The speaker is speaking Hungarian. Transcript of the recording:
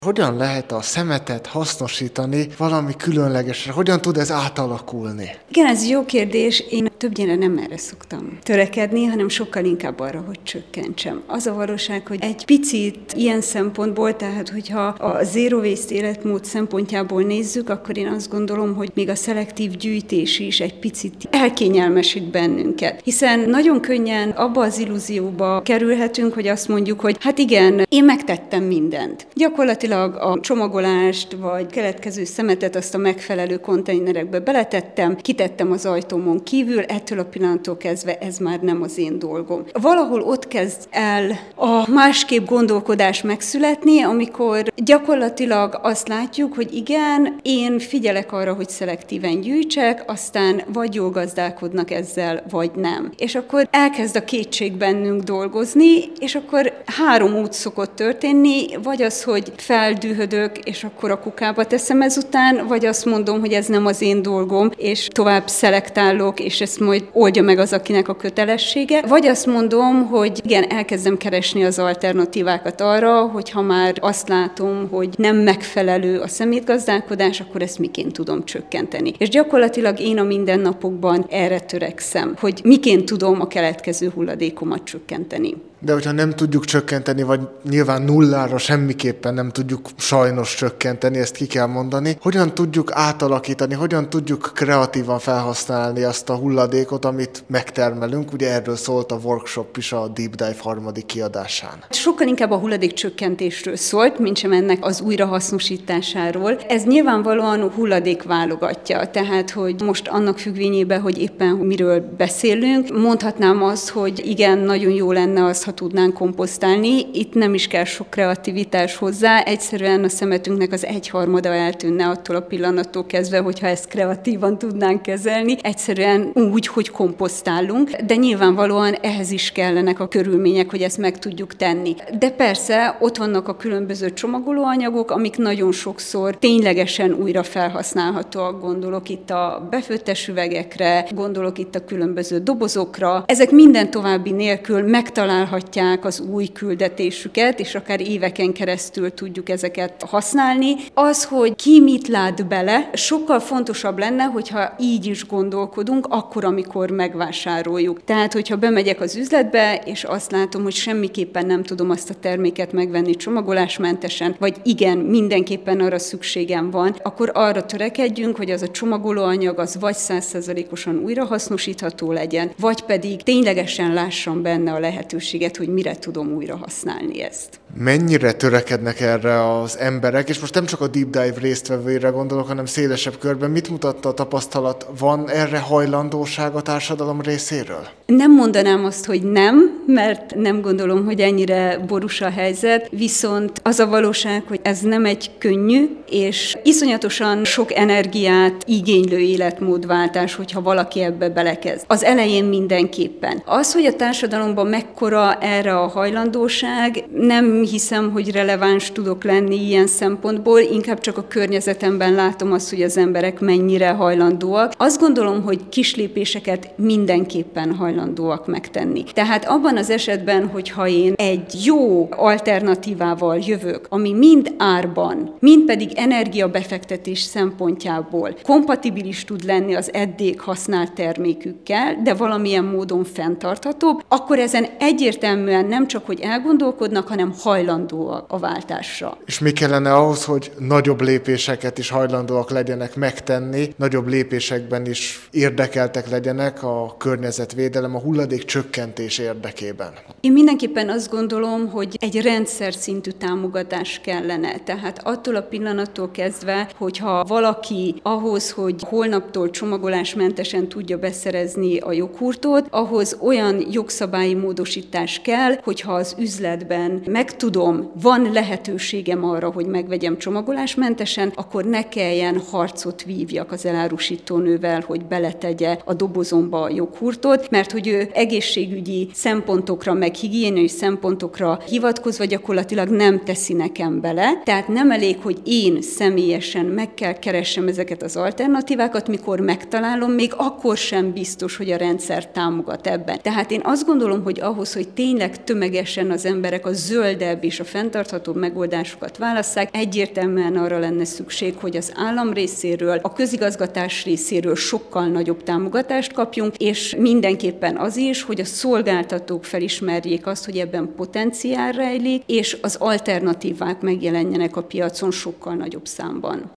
Hogyan lehet a szemetet hasznosítani valami különlegesre? Hogyan tud ez átalakulni? Igen, ez jó kérdés. Én többnyire nem erre szoktam törekedni, hanem sokkal inkább arra, hogy csökkentsem. Az a valóság, hogy egy picit ilyen szempontból, tehát hogyha a zero waste életmód szempontjából nézzük, akkor én azt gondolom, hogy még a szelektív gyűjtés is egy picit elkényelmesít bennünket. Hiszen nagyon könnyen abba az illúzióba kerülhetünk, hogy azt mondjuk, hogy hát igen, én megtettem mindent. Gyakorlatilag a csomagolást vagy keletkező szemetet azt a megfelelő konténerekbe beletettem, kitettem az ajtómon kívül, ettől a pillanattól kezdve ez már nem az én dolgom. Valahol ott kezd el a másképp gondolkodás megszületni, amikor gyakorlatilag azt látjuk, hogy igen, én figyelek arra, hogy szelektíven gyűjtsek, aztán vagy jól gazdálkodnak ezzel, vagy nem. És akkor elkezd a kétség bennünk dolgozni, és akkor 3 út szokott történni, vagy az, hogy feldühödök, és akkor a kukába teszem ezután, vagy azt mondom, hogy ez nem az én dolgom, és tovább szelektálok, és ezt majd oldja meg az, akinek a kötelessége. Vagy azt mondom, hogy igen, elkezdem keresni az alternatívákat arra, hogyha már azt látom, hogy nem megfelelő a szemétgazdálkodás, akkor ezt miként tudom csökkenteni. És gyakorlatilag én a mindennapokban erre törekszem, hogy miként tudom a keletkező hulladékomat csökkenteni. De hogyha nem tudjuk csökkenteni, vagy nyilván nullára semmiképpen nem tudjuk sajnos csökkenteni, ezt ki kell mondani, hogyan tudjuk átalakítani, hogyan tudjuk kreatívan felhasználni azt a hulladékot, amit megtermelünk? Ugye erről szólt a workshop is a Deep Dive 3. kiadásán. Sokkal inkább a hulladék csökkentésről szólt, mint sem ennek az újrahasznosításáról. Ez nyilvánvalóan hulladék válogatja, tehát hogy most annak függvényében, hogy éppen miről beszélünk, mondhatnám azt, hogy igen, nagyon jó lenne az, ha tudnánk komposztálni. Itt nem is kell sok kreativitás hozzá, egyszerűen a szemetünknek az 1/3 eltűnne attól a pillanattól kezdve, hogyha ezt kreatívan tudnánk kezelni. Egyszerűen úgy, hogy komposztálunk, de nyilvánvalóan ehhez is kellenek a körülmények, hogy ezt meg tudjuk tenni. De persze ott vannak a különböző csomagolóanyagok, amik nagyon sokszor ténylegesen újra felhasználhatóak. Gondolok itt a befőttes üvegekre, gondolok itt a különböző dobozokra. Ezek minden további nélkül megtalálhatják az új küldetésüket, és akár éveken keresztül tudjuk ezeket használni. Az, hogy ki mit lát bele, sokkal fontosabb lenne, hogyha így is gondolkodunk, akkor, amikor megvásároljuk. Tehát, hogyha bemegyek az üzletbe, és azt látom, hogy semmiképpen nem tudom azt a terméket megvenni csomagolásmentesen, vagy igen, mindenképpen arra szükségem van, akkor arra törekedjünk, hogy az a csomagolóanyag az vagy 100%-osan újrahasznosítható legyen, vagy pedig ténylegesen lássam benne a lehetőséget, hogy mire tudom újra használni ezt. Mennyire törekednek erre az emberek, és most nem csak a Deep Dive résztvevőire gondolok, hanem szélesebb körben. Mit mutatta a tapasztalat? Van erre hajlandóság a társadalom részéről? Nem mondanám azt, hogy nem, mert nem gondolom, hogy ennyire borús a helyzet, viszont az a valóság, hogy ez nem egy könnyű, és iszonyatosan sok energiát igénylő életmódváltás, hogyha valaki ebbe belekezd. Az elején mindenképpen. Az, hogy a társadalomban mekkora erre a hajlandóság, nem hiszem, hogy releváns tudok lenni ilyen szempontból, inkább csak a környezetemben látom azt, hogy az emberek mennyire hajlandóak. Azt gondolom, hogy kis lépéseket mindenképpen hajlandóak megtenni. Tehát abban az esetben, hogyha én egy jó alternatívával jövök, ami mind árban, mind pedig energiabefektetés szempontjából kompatibilis tud lenni az eddig használt termékükkel, de valamilyen módon fenntarthatóbb, akkor ezen egyértelműen nem csak, hogy elgondolkodnak, hanem hajlandóak a váltásra. És mi kellene ahhoz, hogy nagyobb lépéseket is hajlandóak legyenek megtenni, nagyobb lépésekben is érdekeltek legyenek a környezetvédelem, a hulladék csökkentés érdekében? Én mindenképpen azt gondolom, hogy egy rendszer szintű támogatás kellene. Tehát attól a pillanattól kezdve, hogyha valaki ahhoz, hogy holnaptól csomagolásmentesen tudja beszerezni a joghurtot, ahhoz olyan jogszabályi módosítás kell, hogyha az üzletben megtudom, van lehetőségem arra, hogy megvegyem csomagolásmentesen, akkor ne kelljen harcot vívjak az elárusítónővel, hogy beletegye a dobozomba a joghurtot, mert hogy ő egészségügyi szempontokra, meg higiéniai szempontokra hivatkozva gyakorlatilag nem teszi nekem bele. Tehát nem elég, hogy én személyesen meg kell keressem ezeket az alternatívákat, mikor megtalálom, még akkor sem biztos, hogy a rendszer támogat ebben. Tehát én azt gondolom, hogy ahhoz, hogy tényleg tömegesen az emberek a zöld zöldebb és a fenntarthatóbb megoldásokat válasszák. Egyértelműen arra lenne szükség, hogy az állam részéről, a közigazgatás részéről sokkal nagyobb támogatást kapjunk, és mindenképpen az is, hogy a szolgáltatók felismerjék azt, hogy ebben potenciál rejlik, és az alternatívák megjelenjenek a piacon sokkal nagyobb számban.